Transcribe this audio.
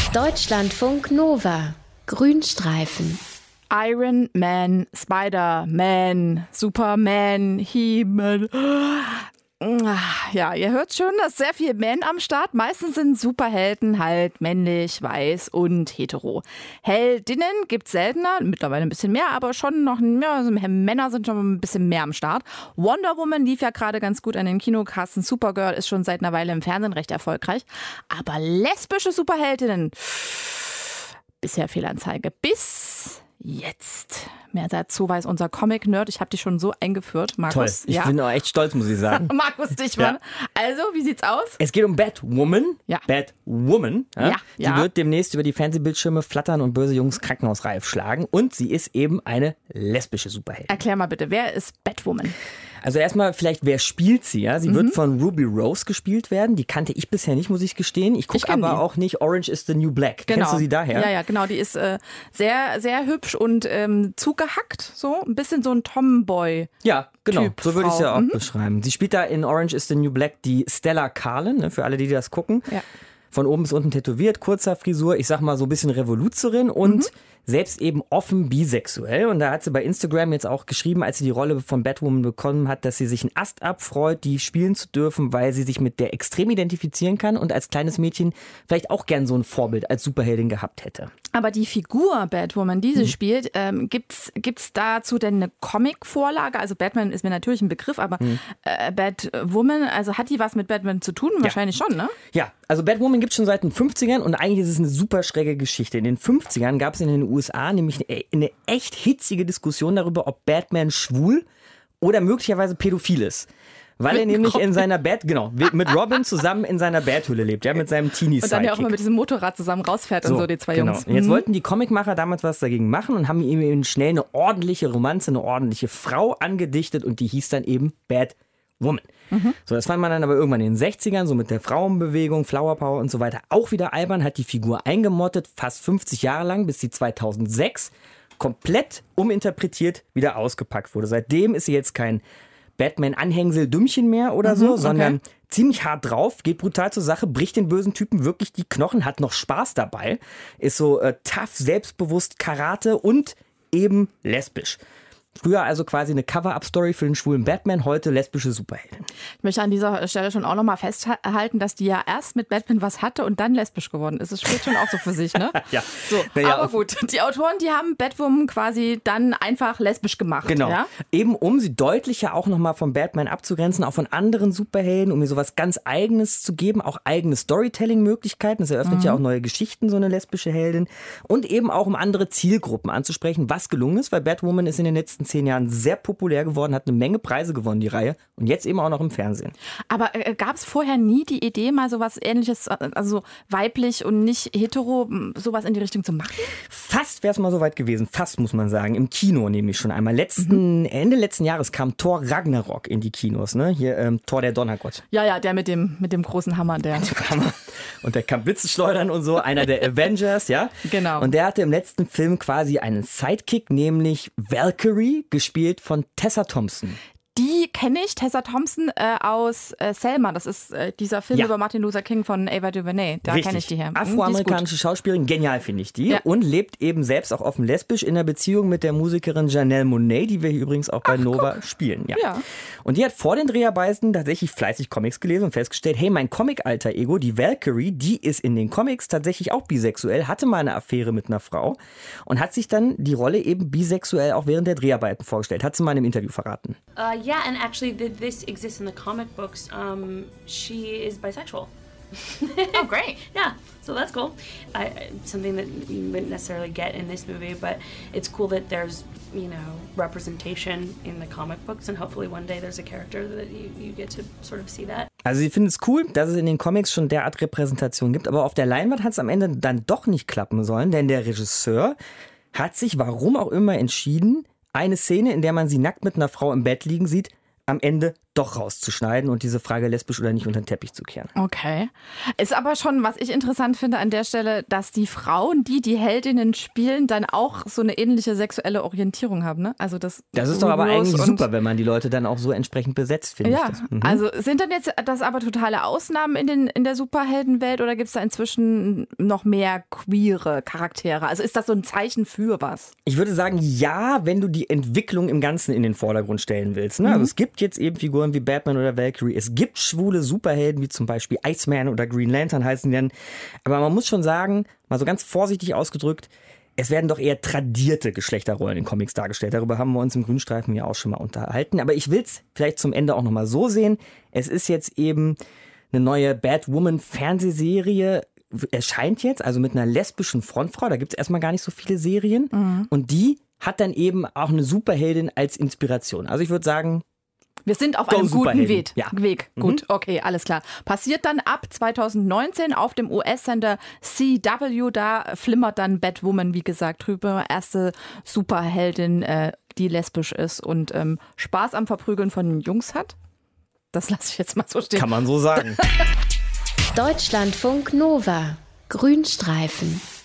Deutschlandfunk Nova. Grünstreifen. Iron Man, Spider-Man, Superman, He-Man. Ja, ihr hört schon, da ist sehr viel Man am Start. Meistens sind Superhelden halt männlich, weiß und hetero. Heldinnen gibt's seltener, mittlerweile ein bisschen mehr, aber schon noch, ja, also Männer sind schon ein bisschen mehr am Start. Wonder Woman lief ja gerade ganz gut an den Kinokassen. Supergirl ist schon seit einer Weile im Fernsehen recht erfolgreich. Aber lesbische Superheldinnen, bisher Fehlanzeige. Bis jetzt. Mehr dazu weiß unser Comic-Nerd. Ich habe dich schon so eingeführt, Markus. Toll, ich bin auch echt stolz, muss ich sagen. Markus Dichmann. Ja. Also, wie sieht's aus? Es geht um Batwoman. Ja. Batwoman. Ja? Ja. Die wird demnächst über die Fernsehbildschirme flattern und böse Jungs krankenhausreif schlagen. Und sie ist eben eine lesbische Superheldin. Erklär mal bitte, wer ist Batwoman? Also erstmal vielleicht, wer spielt sie? Ja? Sie wird von Ruby Rose gespielt werden. Die kannte ich bisher nicht, muss ich gestehen. Ich gucke aber auch nicht Orange is the New Black. Genau. Kennst du sie daher? Ja, genau. Die ist sehr, sehr hübsch und zugehackt. So ein bisschen so ein Tomboy. Ja, genau. Typ So würde ich es ja Frau. auch beschreiben. Sie spielt da in Orange is the New Black die Stella Carlin, ne, für alle, die das gucken. Ja. Von oben bis unten tätowiert, kurzer Frisur, ich sag mal so ein bisschen Revoluzerin und selbst eben offen bisexuell. Und da hat sie bei Instagram jetzt auch geschrieben, als sie die Rolle von Batwoman bekommen hat, dass sie sich einen Ast abfreut, die spielen zu dürfen, weil sie sich mit der extrem identifizieren kann und als kleines Mädchen vielleicht auch gern so ein Vorbild als Superheldin gehabt hätte. Aber die Figur Batwoman, die sie spielt, gibt's dazu denn eine Comic-Vorlage? Also Batman ist mir natürlich ein Begriff, aber Batwoman, also hat die was mit Batman zu tun? Wahrscheinlich schon, ne? Ja, also Batwoman gibt es schon seit den 50ern und eigentlich ist es eine super schräge Geschichte. In den 50ern gab es in den USA nämlich eine echt hitzige Diskussion darüber, ob Batman schwul oder möglicherweise pädophil ist. Weil er nämlich in seiner mit Robin zusammen in seiner Bathöhle lebt, ja, mit seinem Teenie-Sidekick. Und dann ja auch mal mit diesem Motorrad zusammen rausfährt und so, die zwei Jungs. Und jetzt wollten die Comicmacher damals was dagegen machen und haben ihm eben schnell eine ordentliche Romanze, eine ordentliche Frau angedichtet und die hieß dann eben Batwoman. So, das fand man dann aber irgendwann in den 60ern, so mit der Frauenbewegung, Flower Power und so weiter, auch wieder albern, hat die Figur eingemottet, fast 50 Jahre lang, bis sie 2006 komplett uminterpretiert wieder ausgepackt wurde. Seitdem ist sie jetzt kein Batman-Anhängsel-Dümmchen mehr oder so, sondern ziemlich hart drauf, geht brutal zur Sache, bricht den bösen Typen wirklich die Knochen, hat noch Spaß dabei, ist so tough, selbstbewusst, Karate und eben lesbisch. Früher also quasi eine Cover-Up-Story für den schwulen Batman, heute lesbische Superheldin. Ich möchte an dieser Stelle schon auch nochmal festhalten, dass die ja erst mit Batman was hatte und dann lesbisch geworden ist. Das spricht schon auch so für sich, ne? Ja. So, Naja, aber gut, die Autoren, die haben Batwoman quasi dann einfach lesbisch gemacht. Genau. Ja? Eben um sie deutlicher auch nochmal von Batman abzugrenzen, auch von anderen Superhelden, um ihr sowas ganz Eigenes zu geben, auch eigene Storytelling-Möglichkeiten. Das eröffnet ja auch neue Geschichten, so eine lesbische Heldin. Und eben auch um andere Zielgruppen anzusprechen, was gelungen ist, weil Batwoman ist in den letzten 10 Jahren sehr populär geworden, hat eine Menge Preise gewonnen, die Reihe. Und jetzt eben auch noch im Fernsehen. Aber gab es vorher nie die Idee, mal sowas Ähnliches, also weiblich und nicht hetero, sowas in die Richtung zu machen? Fast wäre es mal so weit gewesen. Fast, muss man sagen. Im Kino nämlich schon einmal. Ende letzten Jahres kam Thor Ragnarok in die Kinos. Ne? Hier Thor der Donnergott. Ja, der mit dem großen Hammer. Und der kann Blitze schleudern und so. Einer der Avengers, ja. Genau. Und der hatte im letzten Film quasi einen Sidekick, nämlich Valkyrie, gespielt von Tessa Thompson. Die kenne ich, Tessa Thompson, aus Selma. Das ist dieser Film über Martin Luther King von Ava DuVernay. Da kenne ich die her. Afroamerikanische Schauspielerin, genial finde ich die. Ja. Und lebt eben selbst auch offen lesbisch in einer Beziehung mit der Musikerin Janelle Monáe, die wir hier übrigens auch bei Nova spielen. Ja. Und die hat vor den Dreharbeiten tatsächlich fleißig Comics gelesen und festgestellt, hey, mein Comic-Alter-Ego, die Valkyrie, die ist in den Comics tatsächlich auch bisexuell, hatte mal eine Affäre mit einer Frau und hat sich dann die Rolle eben bisexuell auch während der Dreharbeiten vorgestellt. Hat sie mal in einem Interview verraten. Yeah, and actually this exists in the comic books. She is bisexual. Oh, great. Yeah, so that's cool. Something that you wouldn't necessarily get in this movie, but it's cool that there's, representation in the comic books, and hopefully one day there's a character that you get to sort of see that. Also sie finden es cool, dass es in den Comics schon derart Repräsentation gibt, aber auf der Leinwand hat es am Ende dann doch nicht klappen sollen, denn der Regisseur hat sich, warum auch immer, entschieden, eine Szene, in der man sie nackt mit einer Frau im Bett liegen sieht, am Ende doch rauszuschneiden und diese Frage lesbisch oder nicht unter den Teppich zu kehren. Okay. Ist aber schon, was ich interessant finde an der Stelle, dass die Frauen, die Heldinnen spielen, dann auch so eine ähnliche sexuelle Orientierung haben. Ne? Also das ist doch aber eigentlich super, wenn man die Leute dann auch so entsprechend besetzt, finde ich. Ja, also sind dann jetzt das aber totale Ausnahmen in der Superheldenwelt oder gibt es da inzwischen noch mehr queere Charaktere? Also ist das so ein Zeichen für was? Ich würde sagen, ja, wenn du die Entwicklung im Ganzen in den Vordergrund stellen willst. Ne? Also es gibt jetzt eben Figuren wie Batman oder Valkyrie. Es gibt schwule Superhelden wie zum Beispiel Iceman oder Green Lantern heißen die dann. Aber man muss schon sagen, mal so ganz vorsichtig ausgedrückt, es werden doch eher tradierte Geschlechterrollen in Comics dargestellt. Darüber haben wir uns im Grünstreifen ja auch schon mal unterhalten. Aber ich will es vielleicht zum Ende auch nochmal so sehen. Es ist jetzt eben eine neue Batwoman-Fernsehserie, erscheint jetzt, also mit einer lesbischen Frontfrau. Da gibt es erstmal gar nicht so viele Serien. Und die hat dann eben auch eine Superheldin als Inspiration. Also ich würde sagen, wir sind auf einem guten Weg. Ja. Gut, okay, alles klar. Passiert dann ab 2019 auf dem US-Sender CW. Da flimmert dann Batwoman, wie gesagt, drüber. Erste Superheldin, die lesbisch ist und Spaß am Verprügeln von den Jungs hat. Das lasse ich jetzt mal so stehen. Kann man so sagen. Deutschlandfunk Nova. Grünstreifen.